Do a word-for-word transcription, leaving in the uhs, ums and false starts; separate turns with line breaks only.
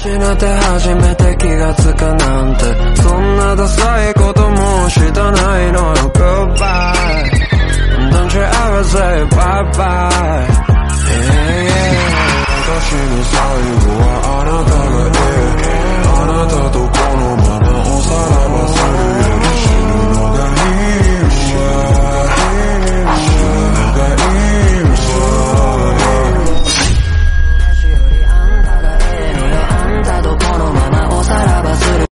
失って初めて気がつくなんて、そんなダサいこともしたないのよ。 Goodbye